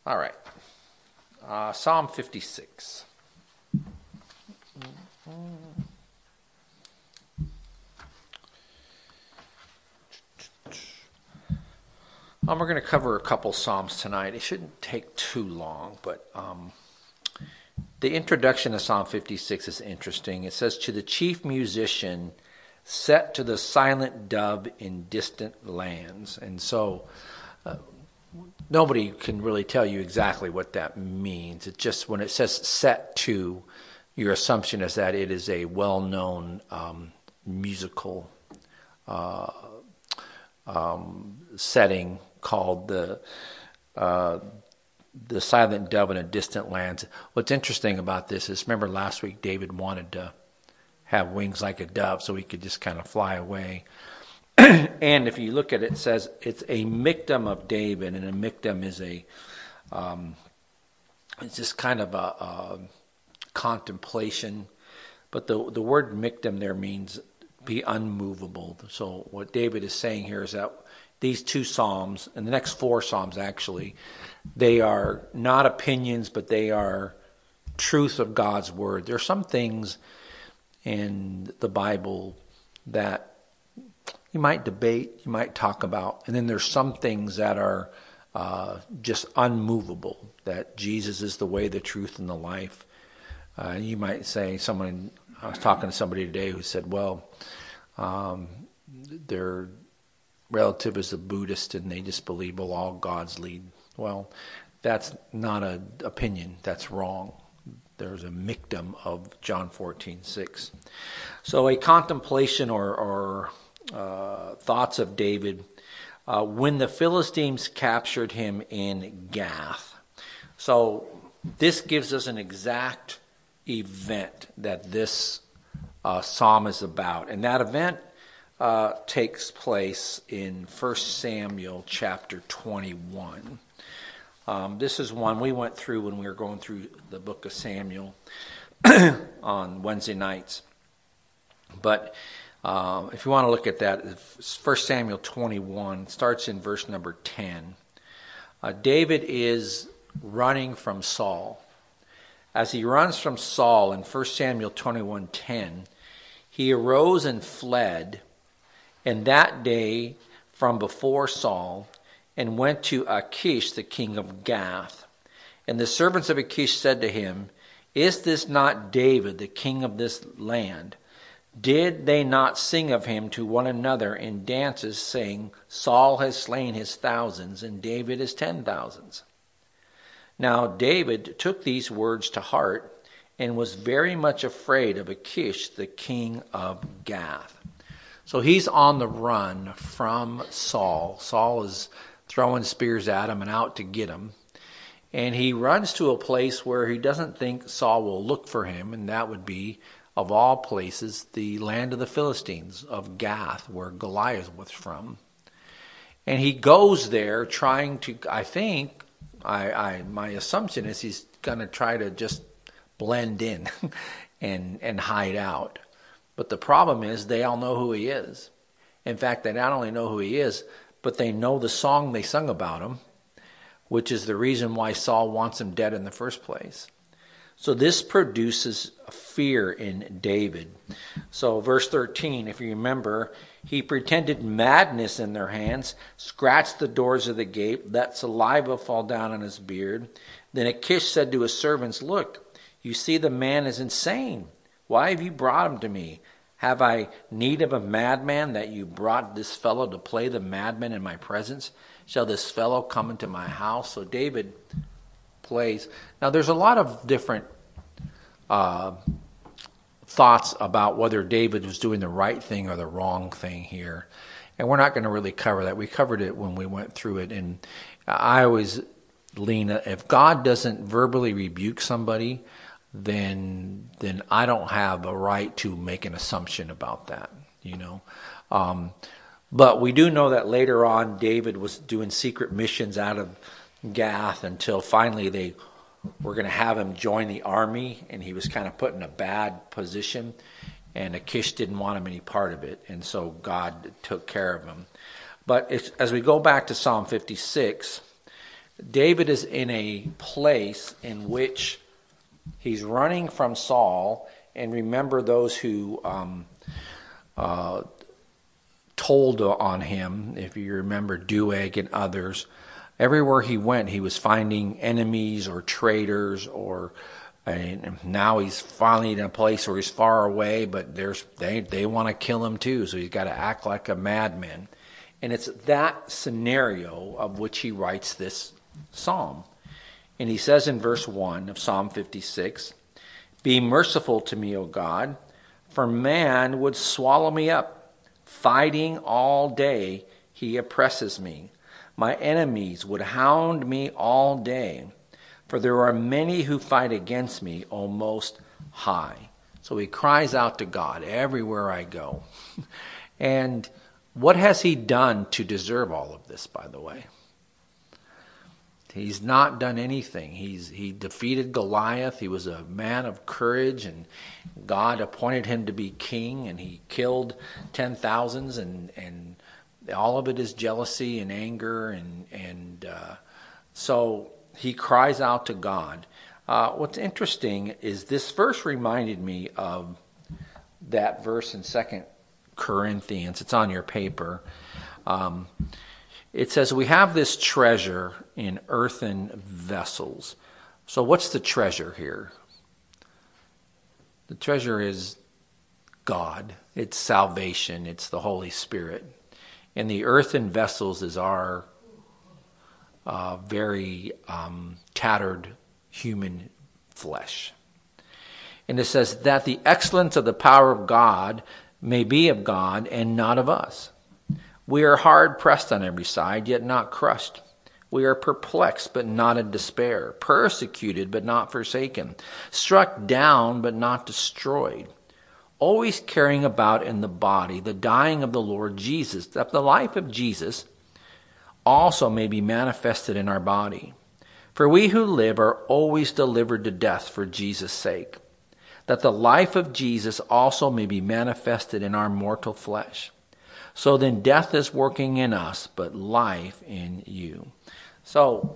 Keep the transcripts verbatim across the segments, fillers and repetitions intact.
All right. Uh, Psalm fifty-six. Um, we're going to cover a couple Psalms tonight. It shouldn't take too long, but um, the introduction to Psalm fifty-six is interesting. It says, "To the chief musician, set to the silent dove in distant lands." And so uh, nobody can really tell you exactly what that means. It's just when it says set to, your assumption is that it is a well-known um, musical uh, um, setting called the uh, the silent dove in a distant lands. What's interesting about this is, remember last week David wanted to have wings like a dove so he could just kind of fly away. And if you look at it, it says it's a miktam of David, and a miktam is a um, it's just kind of a, a contemplation. But the the word miktam there means be unmovable. So what David is saying here is that these two Psalms, and the next four Psalms actually, they are not opinions, but they are truth of God's Word. There are some things in the Bible that you might debate, you might talk about, and then there's some things that are uh, just unmovable, that Jesus is the way, the truth, and the life. Uh, you might say, someone, I was talking to somebody today who said, well, um, their relative is a Buddhist and they just believe, well, all gods lead. Well, that's not an opinion. That's wrong. There's a miktam of John fourteen six. So a contemplation or, or uh, thoughts of David uh, when the Philistines captured him in Gath. So this gives us an exact event that this uh, psalm is about. And that event uh, takes place in First Samuel chapter twenty-one. Um, this is one we went through when we were going through the book of Samuel on Wednesday nights. But uh, if you want to look at that, First Samuel twenty-one starts in verse number ten. Uh, David is running from Saul. As he runs from Saul in First Samuel twenty-one ten, he arose and fled, and that day from before Saul, and went to Achish, the king of Gath. And the servants of Achish said to him, "Is this not David, the king of this land? Did they not sing of him to one another in dances, saying, Saul has slain his thousands, and David his ten thousands? Now David took these words to heart, and was very much afraid of Achish, the king of Gath." So he's on the run from Saul. Saul is throwing spears at him and out to get him. And he runs to a place where he doesn't think Saul will look for him, and that would be, of all places, the land of the Philistines, of Gath, where Goliath was from. And he goes there trying to, I think, I, I my assumption is he's going to try to just blend in and and hide out. But the problem is they all know who he is. In fact, they not only know who he is, but they know the song they sung about him, which is the reason why Saul wants him dead in the first place. So this produces fear in David. So verse thirteen, if you remember, he pretended madness in their hands, scratched the doors of the gate, let saliva fall down on his beard. Then Achish said to his servants, "Look, you see the man is insane. Why have you brought him to me? Have I need of a madman that you brought this fellow to play the madman in my presence? Shall this fellow come into my house?" So David plays. Now there's a lot of different uh, thoughts about whether David was doing the right thing or the wrong thing here. And we're not going to really cover that. We covered it when we went through it. And I always lean, if God doesn't verbally rebuke somebody, then then I don't have a right to make an assumption about that, you know. Um, but we do know that later on David was doing secret missions out of Gath until finally they were going to have him join the army, and he was kind of put in a bad position, and Achish didn't want him any part of it, and so God took care of him. But it's, as we go back to Psalm fifty-six, David is in a place in which he's running from Saul, and remember those who um, uh, told on him, if you remember Doeg and others. Everywhere he went, he was finding enemies or traitors, or and now he's finally in a place where he's far away, but there's they they want to kill him too, so he's got to act like a madman. And it's that scenario of which he writes this psalm. And he says in verse one of Psalm fifty-six, "Be merciful to me, O God, for man would swallow me up. Fighting all day, he oppresses me. My enemies would hound me all day, for there are many who fight against me, O Most High." So he cries out to God everywhere I go. And what has he done to deserve all of this, by the way? He's not done anything. He's he defeated Goliath. He was a man of courage, and God appointed him to be king, and he killed ten thousands, and and all of it is jealousy and anger, and and uh, so he cries out to God. Uh, what's interesting is this verse reminded me of that verse in Second Corinthians. It's on your paper. Um, it says, "We have this treasure in earthen vessels." So what's the treasure here? The treasure is God. It's salvation. It's the Holy Spirit. And the earthen vessels is our uh, very um, tattered human flesh. And it says that the excellence of the power of God may be of God and not of us. We are hard pressed on every side, yet not crushed. We are perplexed, but not in despair. Persecuted, but not forsaken. Struck down, but not destroyed. Always carrying about in the body the dying of the Lord Jesus, that the life of Jesus also may be manifested in our body. For we who live are always delivered to death for Jesus' sake, that the life of Jesus also may be manifested in our mortal flesh. So then death is working in us, but life in you. So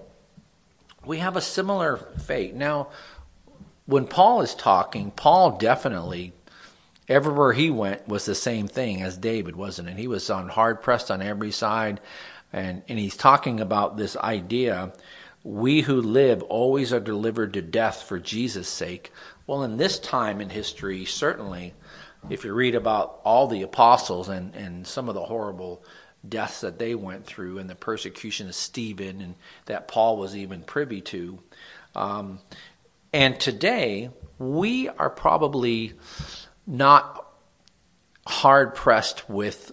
we have a similar fate. Now, when Paul is talking, Paul definitely, everywhere he went was the same thing as David, wasn't it? He was on hard pressed on every side. And, and he's talking about this idea, we who live always are delivered to death for Jesus' sake. Well, in this time in history, certainly, if you read about all the apostles and, and some of the horrible deaths that they went through and the persecution of Stephen and that Paul was even privy to. Um, and today, we are probably not hard-pressed with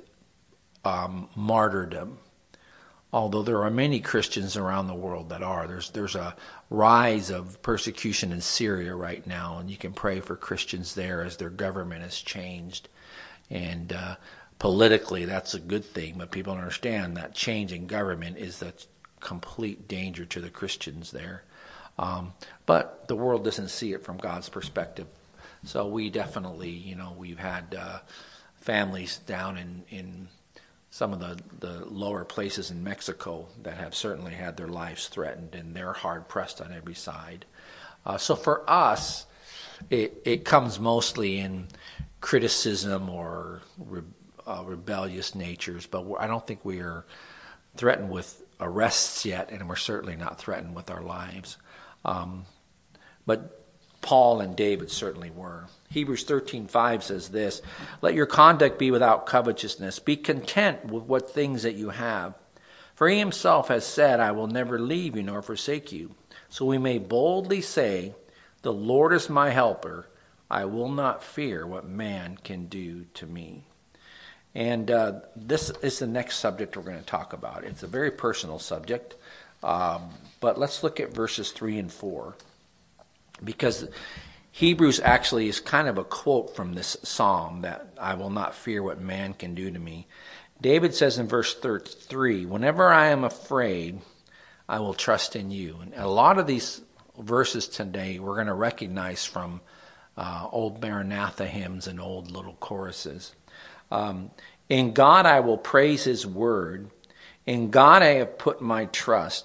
um, martyrdom, although there are many Christians around the world that are. There's there's a rise of persecution in Syria right now, and you can pray for Christians there as their government has changed. And uh, politically, that's a good thing, but people don't understand that change in government is the complete danger to the Christians there. Um, but the world doesn't see it from God's perspective. So we definitely, you know, we've had uh, families down in, in some of the, the lower places in Mexico that have certainly had their lives threatened, and they're hard-pressed on every side. Uh, so for us, it, it comes mostly in criticism or re, uh, rebellious natures, but I don't think we are threatened with arrests yet, and we're certainly not threatened with our lives. Um, but Paul and David certainly were. Hebrews thirteen five says this, "Let your conduct be without covetousness. Be content with what things that you have. For he himself has said, I will never leave you nor forsake you. So we may boldly say, the Lord is my helper. I will not fear what man can do to me." And uh, this is the next subject we're going to talk about. It's a very personal subject. Um, but let's look at verses three and four. Because Hebrews actually is kind of a quote from this psalm, that I will not fear what man can do to me. David says in verse three, whenever I am afraid, I will trust in you. And a lot of these verses today we're going to recognize from uh, old Maranatha hymns and old little choruses. Um, in God I will praise his word. In God I have put my trust.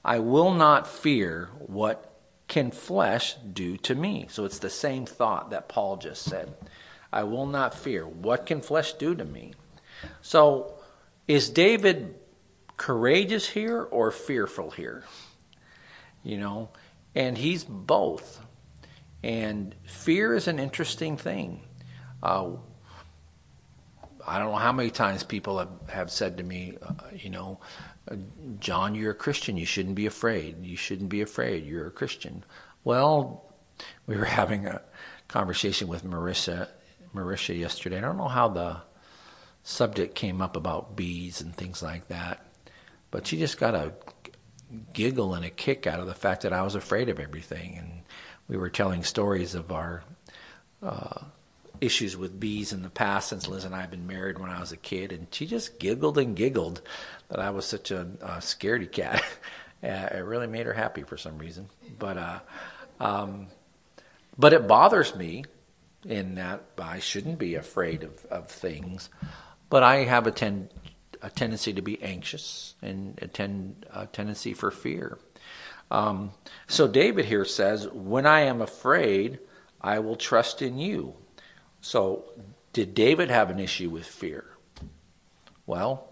I will not fear what can flesh do to me. So it's the same thought that Paul just said. I will not fear. What can flesh do to me? So is David courageous here or fearful here? You know, and he's both. And fear is an interesting thing. Uh, I don't know how many times people have, have said to me, uh, you know, John, you're a Christian. You shouldn't be afraid. You shouldn't be afraid. You're a Christian. Well, we were having a conversation with Marissa, Marissa yesterday. I don't know how the subject came up about bees and things like that, but she just got a giggle and a kick out of the fact that I was afraid of everything. And we were telling stories of our uh, issues with bees in the past since Liz and I have been married when I was a kid, and she just giggled and giggled that I was such a, a scaredy cat. uh, it really made her happy for some reason. But uh, um, but it bothers me in that I shouldn't be afraid of, of things, but I have a, ten, a tendency to be anxious and a, ten, a tendency for fear. Um, so David here says, when I am afraid, I will trust in you. So did David have an issue with fear? Well,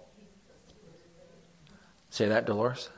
say that, Dolores?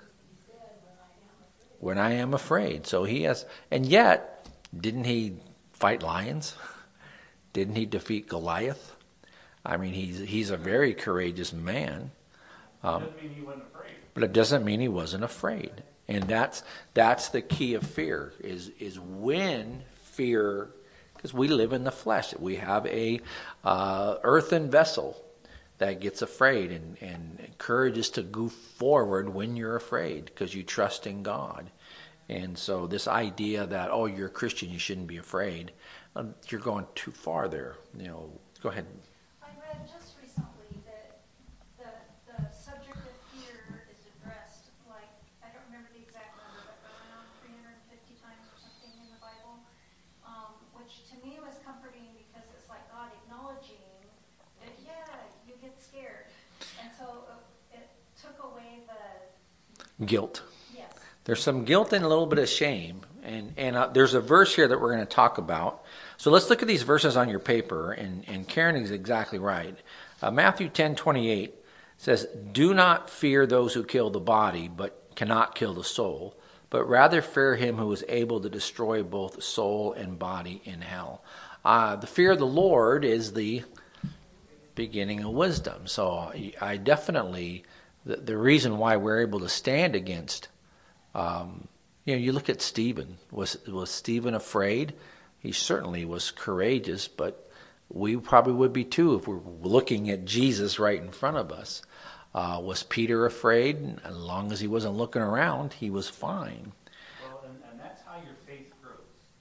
When I am afraid. So he has, and yet, didn't he fight lions? Didn't he defeat Goliath? I mean, he's he's a very courageous man. Um, doesn't mean he wasn't afraid. But it doesn't mean he wasn't afraid. And that's that's the key of fear, is is when fear, because we live in the flesh. We have a uh, earthen vessel that gets afraid, and, and courage is to go forward when you're afraid because you trust in God. And so this idea that, oh, you're a Christian, you shouldn't be afraid, uh, you're going too far there. You know, go ahead. I read just recently that the, the subject of fear is addressed, like, I don't remember the exact number, but around three hundred fifty times or something in the Bible, um, which to me was comforting because it's like God acknowledging that, yeah, you get scared. And so it took away the... Guilt. Yes. There's some guilt and a little bit of shame. And, and uh, there's a verse here that we're going to talk about. So let's look at these verses on your paper. And, and Karen is exactly right. Uh, Matthew ten twenty-eight says, do not fear those who kill the body, but cannot kill the soul, but rather fear him who is able to destroy both soul and body in hell. Uh, the fear of the Lord is the beginning of wisdom. So I definitely, the, the reason why we're able to stand against, um, you know, you look at Stephen. Was was Stephen afraid? He certainly was courageous, but we probably would be too if we're looking at Jesus right in front of us. Uh, was Peter afraid? As long as he wasn't looking around, he was fine. Well, and, and that's how your faith grows.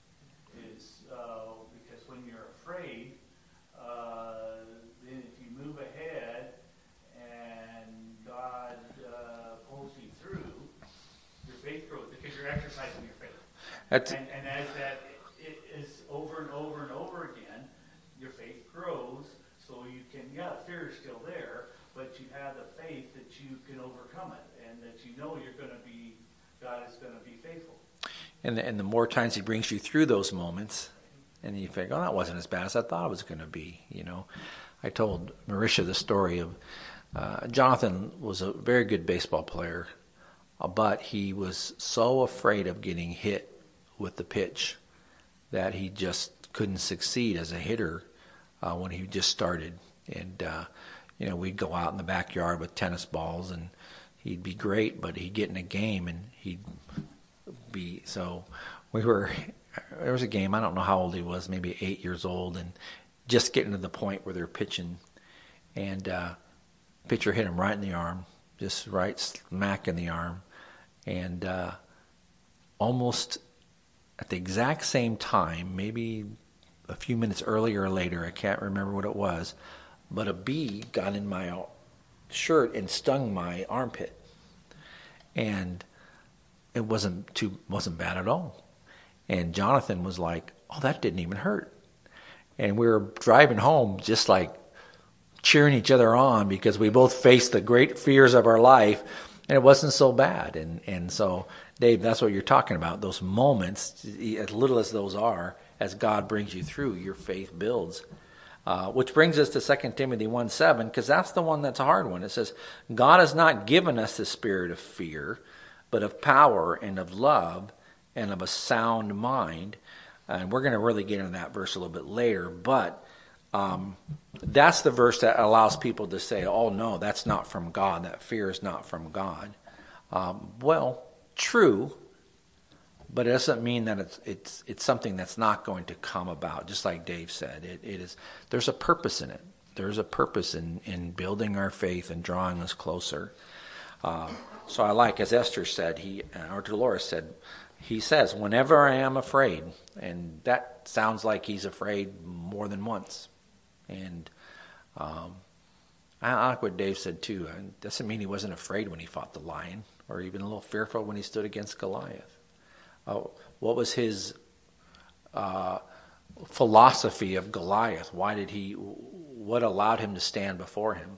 Is uh, because when you're afraid, uh, then if you move ahead and God uh, pulls you through, your faith grows because you're exercising your faith. That's, and, and as that it is over and over and over again, your faith grows. So you can, yeah, fear is still there, but you have the faith that you can overcome it, and that you know you're going to be, God is going to be faithful. and the, and the more times he brings you through those moments, and you think, oh, that wasn't as bad as I thought it was going to be. You know, I told Marisha the story of uh, Jonathan was a very good baseball player, uh, but he was so afraid of getting hit with the pitch that he just couldn't succeed as a hitter uh, when he just started. And uh, you know, we'd go out in the backyard with tennis balls, and he'd be great, but he'd get in a game and he'd be so. We were there was a game, I don't know how old he was, maybe eight years old, and just getting to the point where they're pitching, and uh, pitcher hit him right in the arm, just right smack in the arm, and uh, almost at the exact same time, maybe a few minutes earlier or later, I can't remember what it was, but a bee got in my shirt and stung my armpit, and it wasn't too wasn't bad at all. And Jonathan was like, "Oh, that didn't even hurt." And we were driving home, just like cheering each other on because we both faced the great fears of our life. and it wasn't so bad. And, and so, Dave, that's what you're talking about. Those moments, as little as those are, as God brings you through, your faith builds. Uh, which brings us to Second Timothy one seven, because that's the one that's a hard one. It says, God has not given us the spirit of fear, but of power and of love and of a sound mind. And we're going to really get into that verse a little bit later, but um, that's the verse that allows people to say, oh no, that's not from God, that fear is not from God. Um, well, true, but it doesn't mean that it's it's it's something that's not going to come about. Just like Dave said, it, it is. There's a purpose in it. There's a purpose in, in building our faith and drawing us closer. Uh, so I like, as Esther said, he or Dolores said, he says, whenever I am afraid, and that sounds like he's afraid more than once. And um, I like what Dave said too. It doesn't mean he wasn't afraid when he fought the lion, or even a little fearful when he stood against Goliath. Uh, what was his uh, philosophy of Goliath? Why did he? What allowed him to stand before him?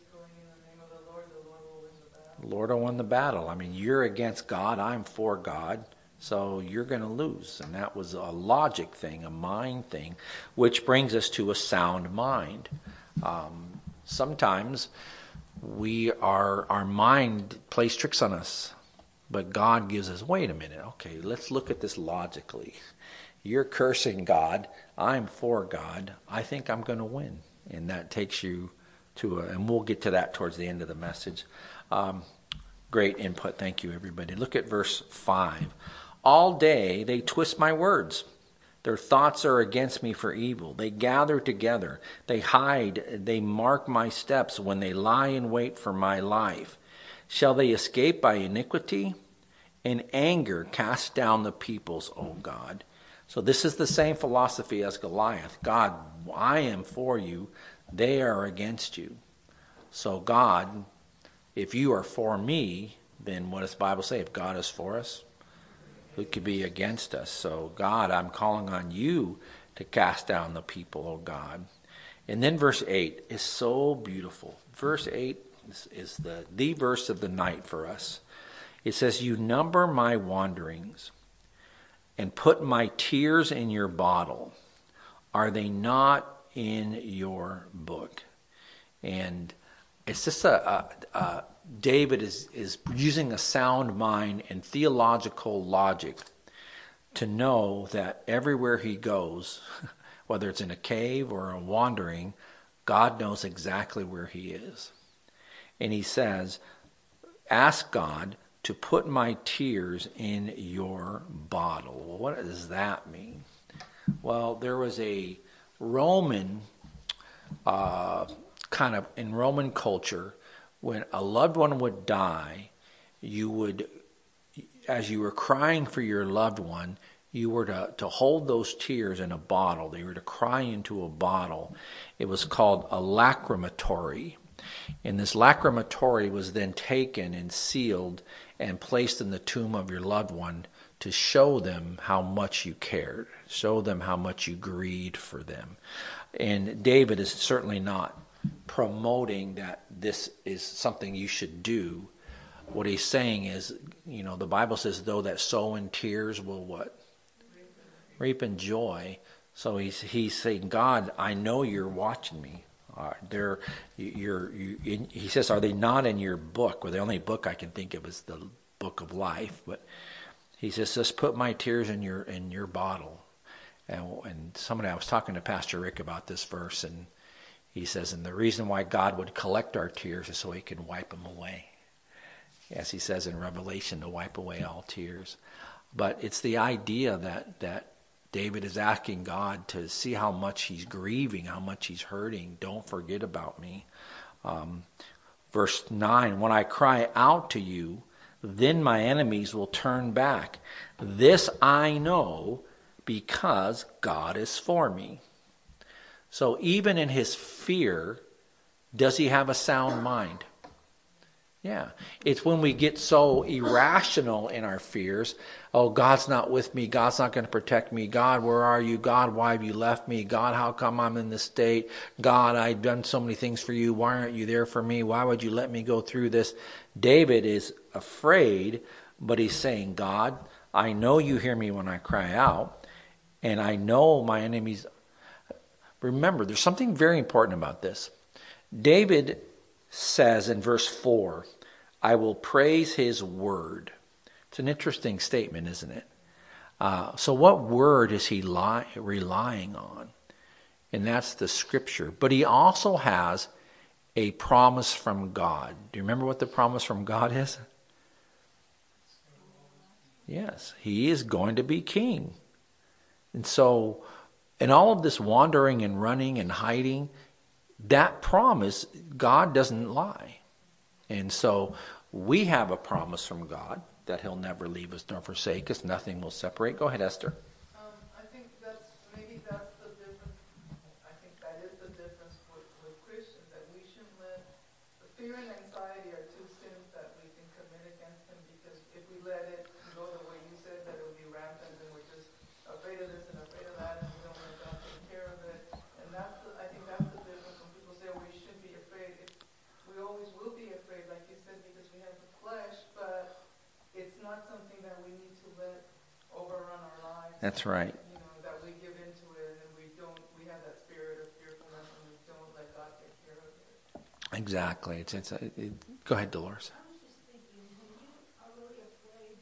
The Lord will win the battle. I mean, you're against God. I'm for God. So you're going to lose. And that was a logic thing, a mind thing, which brings us to a sound mind. Um, sometimes we are, our mind plays tricks on us. But God gives us, wait a minute, okay, let's look at this logically. You're cursing God. I'm for God. I think I'm going to win. And that takes you to a, and we'll get to that towards the end of the message. Um, great input. Thank you, everybody. Look at verse five. All day they twist my words. Their thoughts are against me for evil. They gather together. They hide. They mark my steps when they lie in wait for my life. Shall they escape by iniquity? In anger cast down the peoples, O God. So this is the same philosophy as Goliath. God, I am for you. They are against you. So God, if you are for me, then what does the Bible say? If God is for us, who could be against us? So God, I'm calling on you to cast down the people, O God. And then verse eight is so beautiful. Verse eight is, is the, the verse of the night for us. It says, you number my wanderings and put my tears in your bottle. Are they not in your book? And it's just a, a, a David is, is using a sound mind and theological logic to know that everywhere he goes, whether it's in a cave or a wandering, God knows exactly where he is. And he says, ask God to put my tears in your bottle. Well, what does that mean? Well, there was a Roman, uh, kind of in Roman culture, when a loved one would die, you would, as you were crying for your loved one, you were to, to hold those tears in a bottle. They were to cry into a bottle. It was called a lacrimatory. And this lacrimatory was then taken and sealed and placed in the tomb of your loved one to show them how much you cared, show them how much you grieved for them. And David is certainly not promoting that this is something you should do. What he's saying is, you know, the Bible says, though that sow in tears will what? Reap in joy. So he's he's saying, God, I know you're watching me. Uh, they're, you're, you, in, he says, are they not in your book? Well, the only book I can think of is the book of life. But he says, just put my tears in your in your bottle. And, and somebody, I was talking to Pastor Rick about this verse, and he says, and the reason why God would collect our tears is so he can wipe them away. As he says in Revelation, to wipe away all tears. But it's the idea that that David is asking God to see how much he's grieving, how much he's hurting. Don't forget about me. Um, verse nine, when I cry out to you, then my enemies will turn back. This I know because God is for me. So even in his fear, does he have a sound mind? Yeah. It's when we get so irrational in our fears. Oh, God's not with me. God's not going to protect me. God, where are you? God, why have you left me? God, how come I'm in this state? God, I've done so many things for you. Why aren't you there for me? Why would you let me go through this? David is afraid, but he's saying, God, I know you hear me when I cry out, and I know my enemies. Remember, there's something very important about this. David says in verse four, I will praise his word. It's an interesting statement, isn't it? Uh, so what word is he li- relying on? And that's the scripture. But he also has a promise from God. Do you remember what the promise from God is? Yes, he is going to be king. And so in all of this wandering and running and hiding, that promise, God doesn't lie. And so we have a promise from God that he'll never leave us nor forsake us. Nothing will separate. Go ahead, Esther. Um, I think that's, maybe that's the difference. I think that is the difference with, with Christians, that we shouldn't let, the fear and anxiety are two sins that we can commit against him, because if we let it go the way you said, that it will be rampant and we're just afraid of this and afraid of that and we don't let God take care of it. And that's the, I think that's the difference when people say we should be afraid. It, we always will be afraid, like you said, because we have the flesh, but it's not something that we need to let overrun our lives. That's right. You know, that we give into it and we don't, we have that spirit of fearfulness and we don't let God take care of it. Exactly. It's, it's a, it, go ahead, Dolores. I was just thinking, when you are really afraid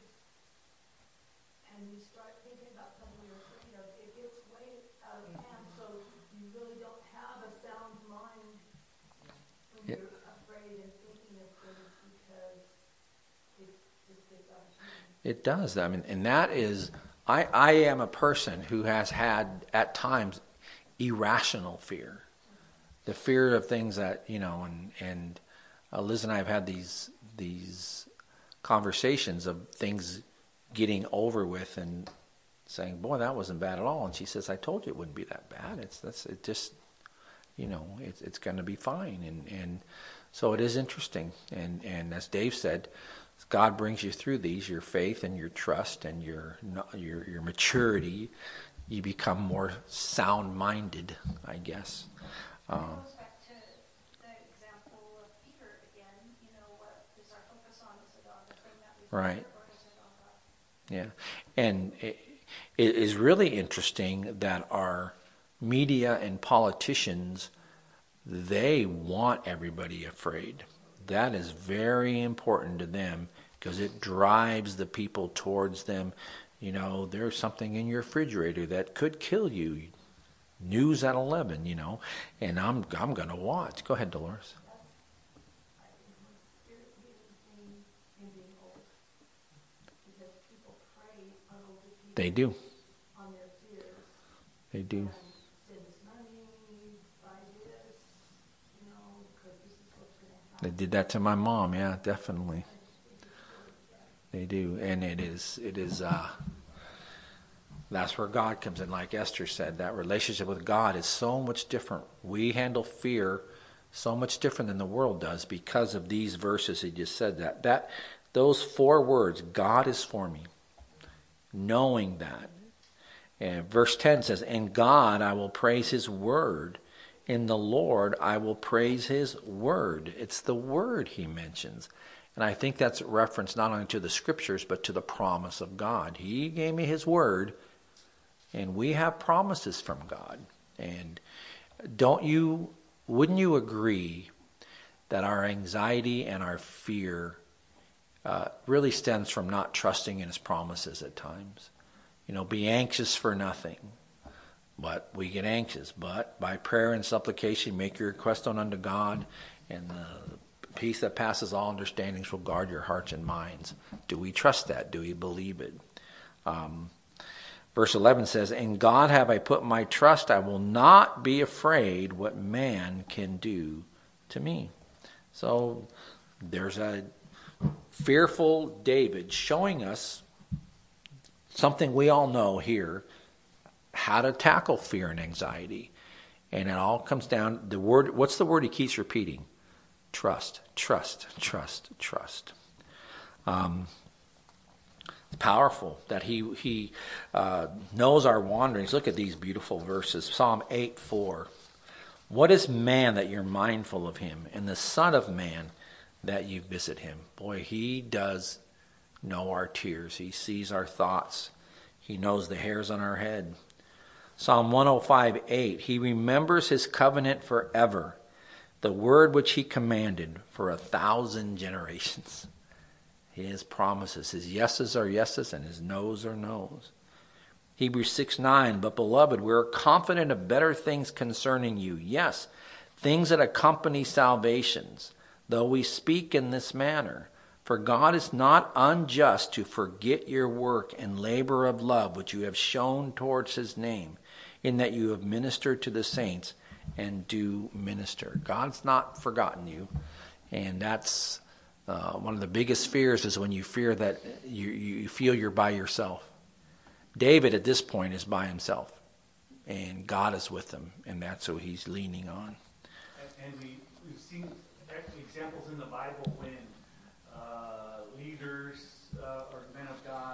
and you start thinking about something you're afraid of, it gets way out of hand, so you really don't have a sound mind when Yeah. you're afraid and thinking of things, because it just gets out of hand. It does. I mean, and that is, I, I am a person who has had at times irrational fear. The fear of things that, you know, and, and uh, Liz and I have had these, these conversations of things getting over with and saying, boy, that wasn't bad at all. And she says, I told you it wouldn't be that bad. It's, that's, it just, you know, it's, it's going to be fine. And, and so it is interesting. And, and as Dave said, God brings you through these, your faith and your trust and your your your maturity. You become more sound-minded, I guess. It Um, goes back to the example of Peter again. You know, what is our focus on? Is it on the thing that we Right. fear, or is it on God? yeah, and it, it is really interesting that our media and politicians, they want everybody afraid. That is very important to them because it drives the people towards them. You know, there's something in your refrigerator that could kill you. News at eleven, you know, and I'm I'm going to watch. Go ahead, Dolores. I think my spirit leading thing in being old, because people prey on older people. They do. On their fears. They do. And send us money, buy this, you know, because this is what's going to happen. They did that to my mom. Yeah, definitely. They do, and it is it is. Uh, that's where God comes in, like Esther said. That relationship with God is so much different. We handle fear so much different than the world does because of these verses. He just said that that those four words, God is for me. Knowing that, and verse ten says, "In God I will praise His word. In the Lord I will praise His word." It's the word He mentions. And I think that's a reference not only to the scriptures, but to the promise of God. He gave me His word, and we have promises from God. And don't you, wouldn't you agree that our anxiety and our fear uh, really stems from not trusting in His promises at times? You know, be anxious for nothing. But we get anxious. But by prayer and supplication, make your request known unto God, and the peace that passes all understandings will guard your hearts and minds. Do we trust that? Do we believe it? Um, verse eleven says, "In God have I put my trust. I will not be afraid what man can do to me." So there's a fearful David showing us something we all know here, how to tackle fear and anxiety. And it all comes down, the word, what's the word he keeps repeating? Trust, trust, trust, trust. Um, it's powerful that he he uh, knows our wanderings. Look at these beautiful verses. Psalm eight four. What is man that you're mindful of him, and the Son of Man that you visit him? Boy, he does know our tears. He sees our thoughts. He knows the hairs on our head. Psalm one oh five eight. He remembers his covenant forever, the word which he commanded for a thousand generations. His promises, his yeses are yeses and his noes are noes. Hebrews six nine, but beloved, we are confident of better things concerning you. Yes, things that accompany salvations, though we speak in this manner. For God is not unjust to forget your work and labor of love which you have shown towards his name, in that you have ministered to the saints and do minister. God's not forgotten you. And that's uh, one of the biggest fears, is when you fear that you, you feel you're by yourself. David at this point is by himself, and God is with him, and that's who he's leaning on. And, and we, we've seen examples in the Bible when uh, leaders uh, or men of God,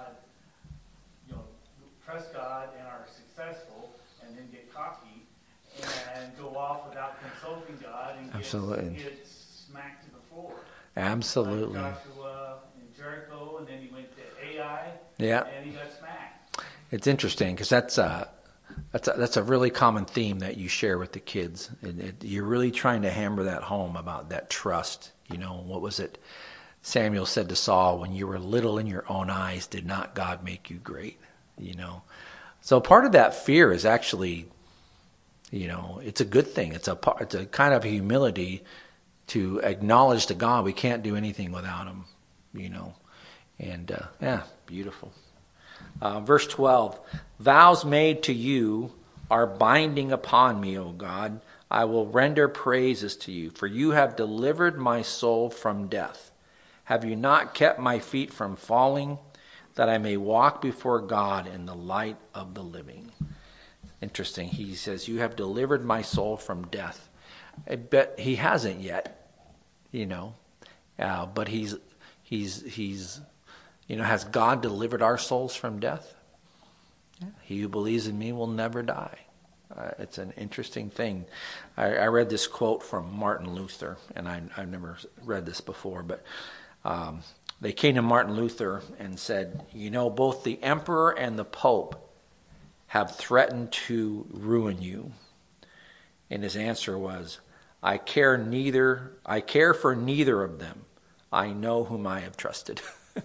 you know, trust God and are successful, and then get cocky and go off without consulting God and get, Absolutely. get smacked to the floor. Absolutely. Like Joshua and Jericho, and then he went to Ai, Yeah. and he got smacked. It's interesting because that's a, that's a, that's a really common theme that you share with the kids. It, it, you're really trying to hammer that home about that trust. You know, what was it Samuel said to Saul, when you were little in your own eyes, did not God make you great? You know, so part of that fear is actually, you know, it's a good thing. It's a, it's a kind of humility to acknowledge to God we can't do anything without him, you know. And, uh, yeah, beautiful. Uh, verse twelve, vows made to you are binding upon me, O God. I will render praises to you, for you have delivered my soul from death. Have you not kept my feet from falling, that I may walk before God in the light of the living? Interesting. He says, you have delivered my soul from death. I bet he hasn't yet, you know, uh, but he's, he's, he's, you know, has God delivered our souls from death? Yeah. He who believes in me will never die. Uh, it's an interesting thing. I, I read this quote from Martin Luther, and I, I've never read this before, but um, they came to Martin Luther and said, you know, both the emperor and the pope have threatened to ruin you. And his answer was, I care neither, I care for neither of them. I know whom I have trusted.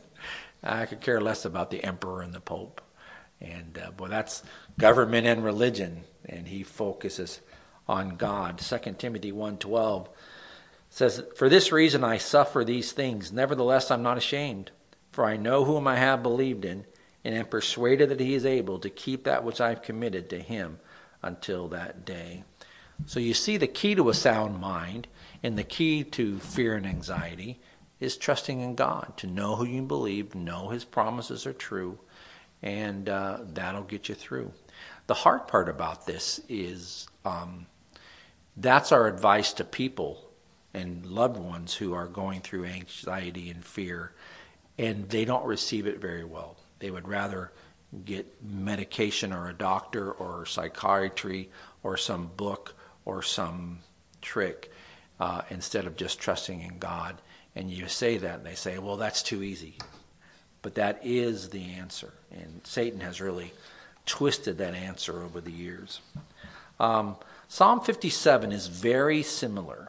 I could care less about the emperor and the pope. And uh, boy, that's government and religion. And he focuses on God. Second Timothy one twelve says, for this reason I suffer these things. Nevertheless, I'm not ashamed. For I know whom I have believed in, and am persuaded that he is able to keep that which I've committed to him until that day. So you see, the key to a sound mind and the key to fear and anxiety is trusting in God, to know who you believe, know his promises are true, and uh, that'll get you through. The hard part about this is um, that's our advice to people and loved ones who are going through anxiety and fear, and they don't receive it very well. They would rather get medication or a doctor or psychiatry or some book or some trick uh, instead of just trusting in God. And you say that, and they say, well, that's too easy. But that is the answer. And Satan has really twisted that answer over the years. Um, Psalm fifty-seven is very similar.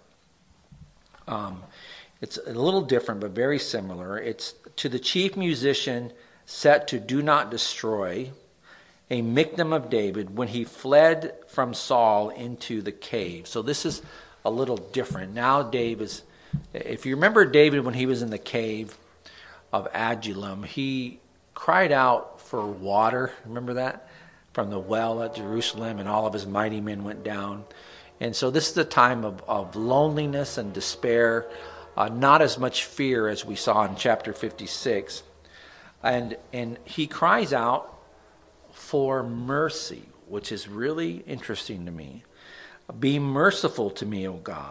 Um, it's a little different, but very similar. It's to the chief musician set to do not destroy, a Michtam of David, when he fled from Saul into the cave. So this is a little different. Now Dave is... If you remember David when he was in the cave of Adullam, he cried out for water. Remember that? From the well at Jerusalem, and all of his mighty men went down. And so this is a time of, of loneliness and despair, uh, not as much fear as we saw in chapter fifty-six. And, and he cries out for mercy, which is really interesting to me. Be merciful to me, O God.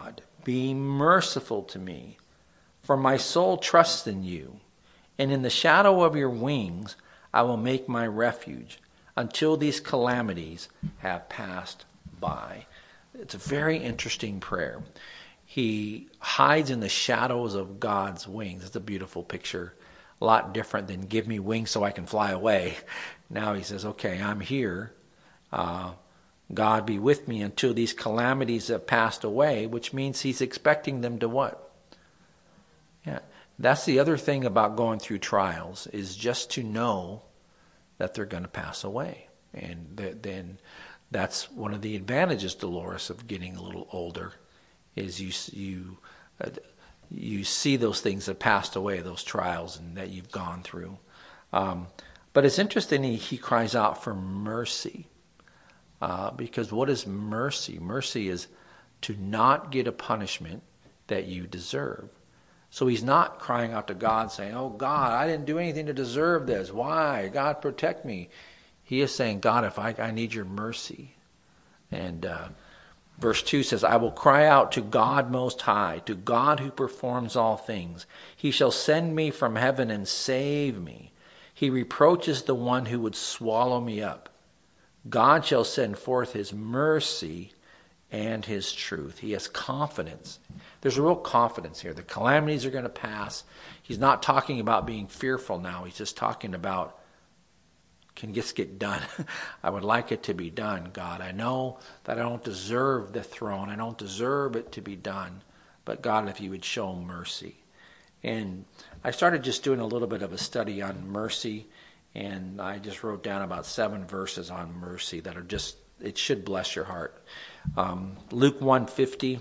be merciful to me, for my soul trusts in you, and in the shadow of your wings I will make my refuge until these calamities have passed by. It's a very interesting prayer. He hides in the shadows of God's wings. It's a beautiful picture. A lot different than give me wings so I can fly away. Now he says, okay, I'm here. Uh, God be with me until these calamities have passed away, which means he's expecting them to what? Yeah, that's the other thing about going through trials, is just to know that they're going to pass away. And th- then that's one of the advantages, Dolores, of getting a little older, is you you uh, you see those things that passed away, those trials and that you've gone through. Um, but it's interesting, he, he cries out for mercy. Uh, because what is mercy? Mercy is to not get a punishment that you deserve. So he's not crying out to God saying, oh God, I didn't do anything to deserve this. Why? God, protect me. He is saying, God, if I, I need your mercy. And uh, verse two says, I will cry out to God Most High, to God who performs all things. He shall send me from heaven and save me. He reproaches the one who would swallow me up. God shall send forth his mercy and his truth. He has confidence. There's a real confidence here. The calamities are going to pass. He's not talking about being fearful now. He's just talking about, can this get done? I would like it to be done, God. I know that I don't deserve the throne. I don't deserve it to be done. But God, if you would show mercy. And I started just doing a little bit of a study on mercy. And I just wrote down about seven verses on mercy that are just, it should bless your heart. Um, Luke one fifty,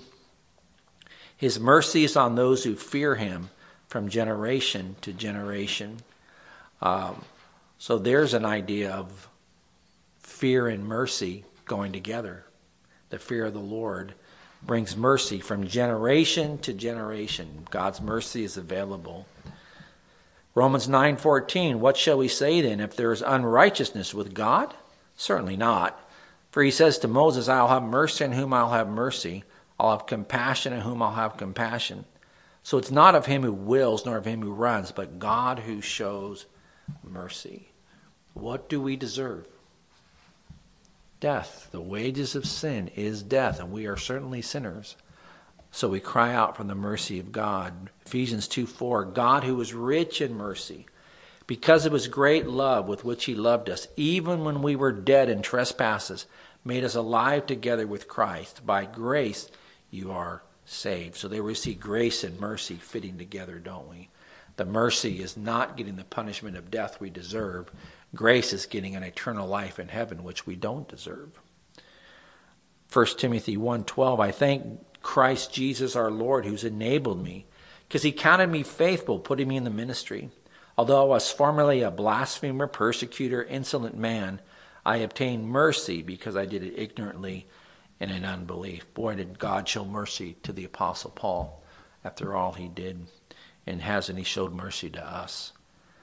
his mercy is on those who fear him from generation to generation. Um, so there's an idea of fear and mercy going together. The fear of the Lord brings mercy from generation to generation. God's mercy is available. Romans nine fourteen, what shall we say then? If there is unrighteousness with God? Certainly not. For he says to Moses, I'll have mercy on whom I'll have mercy. I'll have compassion on whom I'll have compassion. So it's not of him who wills, nor of him who runs, but God who shows mercy. What do we deserve? Death. The wages of sin is death, and we are certainly sinners. So we cry out from the mercy of God. Ephesians two four, God who is rich in mercy, because of his great love with which he loved us, even when we were dead in trespasses, made us alive together with Christ. By grace you are saved. So there we see grace and mercy fitting together, don't we? The mercy is not getting the punishment of death we deserve. Grace is getting an eternal life in heaven, which we don't deserve. First Timothy one twelve, I thank Christ Jesus our Lord, who's enabled me, because he counted me faithful, putting me in the ministry. Although I was formerly a blasphemer, persecutor, insolent man, I obtained mercy because I did it ignorantly and in unbelief. Boy, did God show mercy to the Apostle Paul after all he did, and hasn't he showed mercy to us.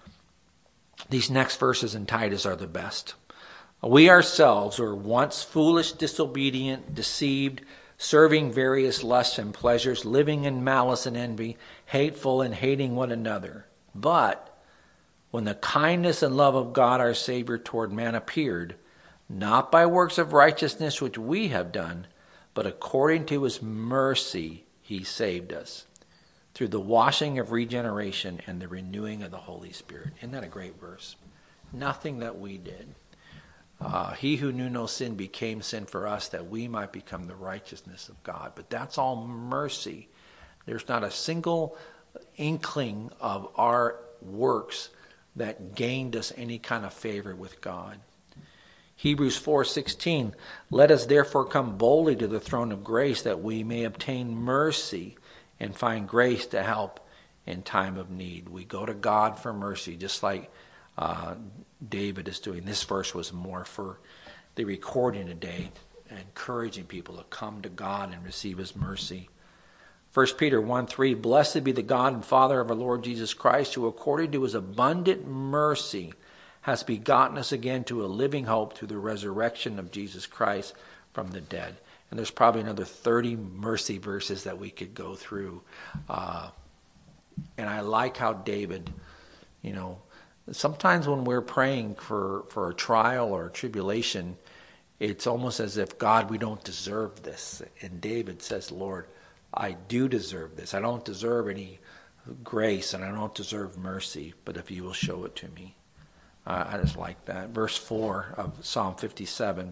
These next verses in Titus are the best. We ourselves were once foolish, disobedient, deceived, serving various lusts and pleasures, living in malice and envy, hateful and hating one another. But when the kindness and love of God our Savior toward man appeared, not by works of righteousness which we have done, but according to his mercy he saved us, through the washing of regeneration and the renewing of the Holy Spirit. Isn't that a great verse? Nothing that we did. Uh, he who knew no sin became sin for us, that we might become the righteousness of God. But that's all mercy. There's not a single inkling of our works that gained us any kind of favor with God. Hebrews four sixteen, let us therefore come boldly to the throne of grace, that we may obtain mercy and find grace to help in time of need. We go to God for mercy, just like uh, David is doing. This verse was more for the recording today, encouraging people to come to God and receive his mercy. First Peter one three, blessed be the God and Father of our Lord Jesus Christ, who according to his abundant mercy has begotten us again to a living hope through the resurrection of Jesus Christ from the dead. And there's probably another thirty mercy verses that we could go through. Uh, and I like how David, you know, sometimes when we're praying for, for a trial or a tribulation, it's almost as if, God, we don't deserve this. And David says, Lord, I do deserve this. I don't deserve any grace and I don't deserve mercy, but if you will show it to me. Uh, I just like that. Verse four of Psalm fifty-seven.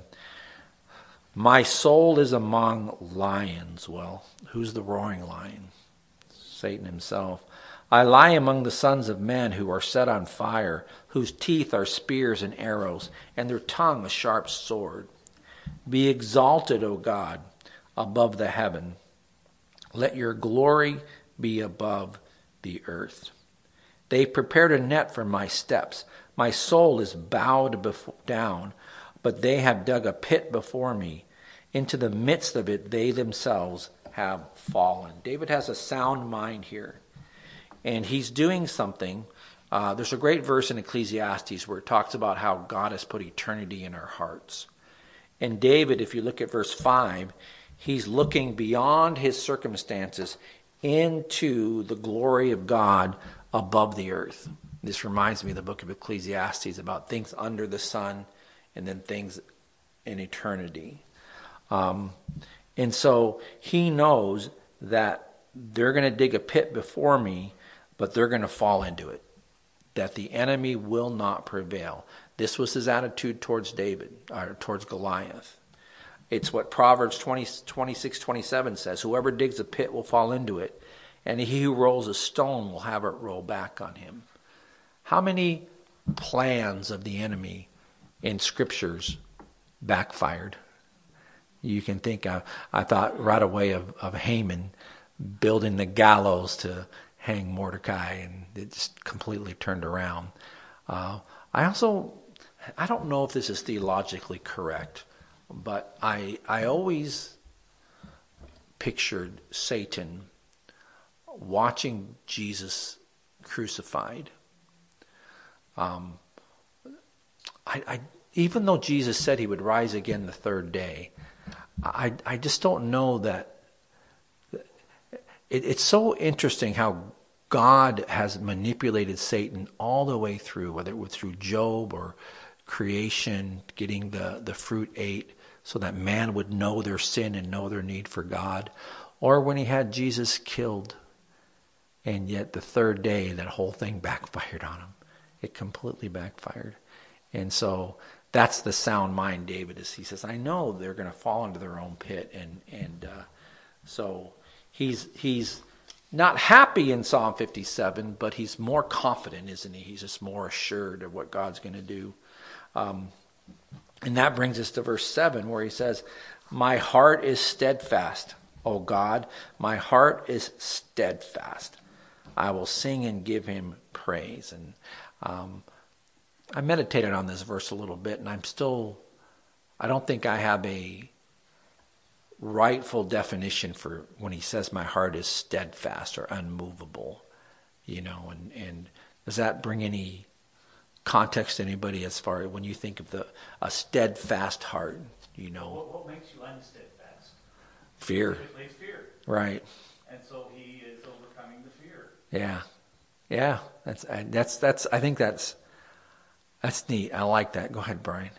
My soul is among lions. Well, who's the roaring lion? Satan himself. I lie among the sons of men who are set on fire, whose teeth are spears and arrows, and their tongue a sharp sword. Be exalted, O God, above the heaven. Let your glory be above the earth. They prepared a net for my steps. My soul is bowed before, down, but they have dug a pit before me. Into the midst of it they themselves have fallen. David has a sound mind here. And he's doing something. Uh, there's a great verse in Ecclesiastes where it talks about how God has put eternity in our hearts. And David, if you look at verse five, he's looking beyond his circumstances into the glory of God above the earth. This reminds me of the book of Ecclesiastes about things under the sun and then things in eternity. Um, and so he knows that they're going to dig a pit before me, but they're going to fall into it. That the enemy will not prevail. This was his attitude towards David, or towards Goliath. It's what Proverbs twenty, twenty-six, twenty-seven says. Whoever digs a pit will fall into it, and he who rolls a stone will have it roll back on him. How many plans of the enemy in scriptures backfired? You can think, of, I thought right away of, of Haman building the gallows to hang Mordecai, and it just completely turned around. Uh, I also, I don't know if this is theologically correct, but I I always pictured Satan watching Jesus crucified. Um, I, I even though Jesus said he would rise again the third day, I I just don't know that. It, it's so interesting how God has manipulated Satan all the way through, whether it was through Job or creation, getting the, the fruit ate so that man would know their sin and know their need for God, or when he had Jesus killed, and yet the third day that whole thing backfired on him. It completely backfired. And so that's the sound mind David is. He says, I know they're going to fall into their own pit. And, and uh, so he's he's not happy in Psalm fifty-seven, but he's more confident, isn't he? He's just more assured of what God's going to do. Um, and that brings us to verse seven, where he says, my heart is steadfast, O God. My heart is steadfast. I will sing and give him praise. And um, I meditated on this verse a little bit, and I'm still, I don't think I have a rightful definition for when he says my heart is steadfast or unmovable, you know, and, and does that bring any context to anybody as far as when you think of the a steadfast heart, you know? What, what makes you unsteadfast? Fear. Typically fear. Right. And so he is overcoming the fear. Yeah. Yeah. That's, that's, that's, I think that's, that's neat. I like that. Go ahead, Brian.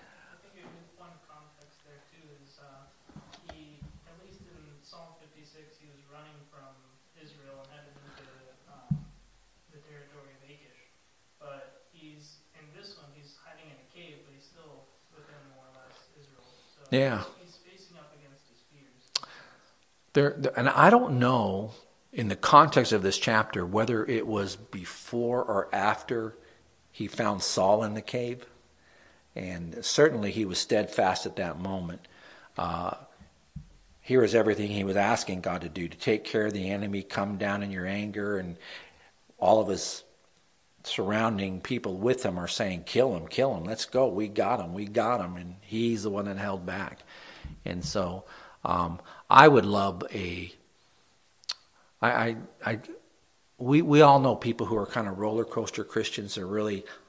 Yeah. He's facing up against his fears. There, there, and I don't know in the context of this chapter whether it was before or after he found Saul in the cave. And certainly he was steadfast at that moment. Uh, here is everything he was asking God to do, to take care of the enemy, come down in your anger, and all of his surrounding people with him are saying, kill him, kill him, let's go, we got him, we got him, and he's the one that held back. And so um, I would love a, I, I, I, we we all know people who are kind of roller coaster Christians. They're really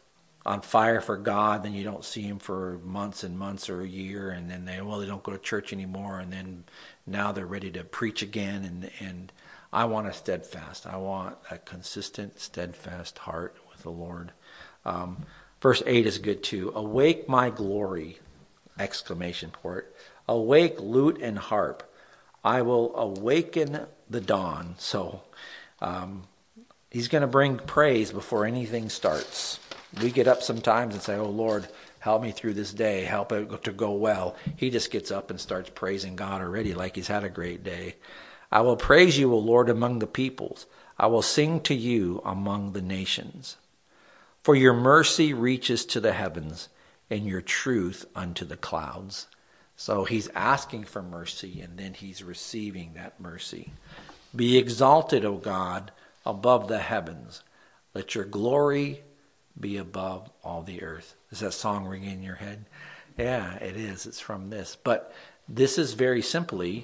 on fire for God, then you don't see them for months and months or a year, and then they, well, they don't go to church anymore, and then now they're ready to preach again, and, and I want a steadfast. I want a consistent, steadfast heart with the Lord. Um, verse eight is good too. Awake my glory, exclamation point. Awake lute and harp. I will awaken the dawn. So um, he's going to bring praise before anything starts. We get up sometimes and say, oh Lord, help me through this day. Help it to go well. He just gets up and starts praising God already like he's had a great day. I will praise you, O Lord, among the peoples. I will sing to you among the nations. For your mercy reaches to the heavens, and your truth unto the clouds. So he's asking for mercy, and then he's receiving that mercy. Be exalted, O God, above the heavens. Let your glory be above all the earth. Is that song ringing in your head? Yeah, it is. It's from this. But this is very simply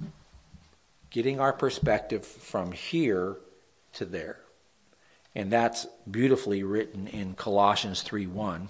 getting our perspective from here to there. And that's beautifully written in Colossians three one.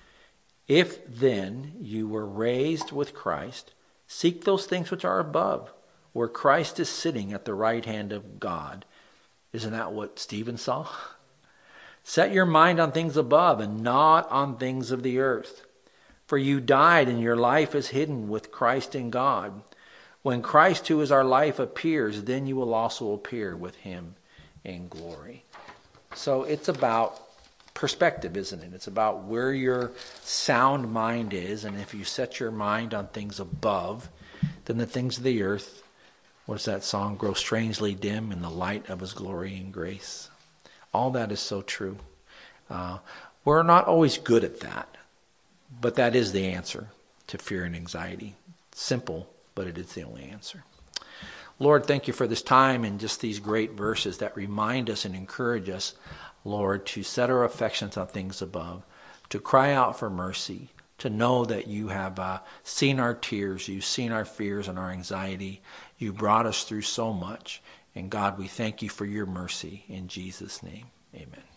If then you were raised with Christ, seek those things which are above, where Christ is sitting at the right hand of God. Isn't that what Stephen saw? Set your mind on things above and not on things of the earth. For you died and your life is hidden with Christ in God. When Christ, who is our life, appears, then you will also appear with him in glory. So it's about perspective, isn't it? It's about where your sound mind is. And if you set your mind on things above, then the things of the earth, what's that song? Grow strangely dim in the light of his glory and grace. All that is so true. Uh, we're not always good at that. But that is the answer to fear and anxiety. Simple, but it is the only answer. Lord, thank you for this time and just these great verses that remind us and encourage us, Lord, to set our affections on things above, to cry out for mercy, to know that you have uh, seen our tears, you've seen our fears and our anxiety. You brought us through so much. And God, we thank you for your mercy. In Jesus' name, amen.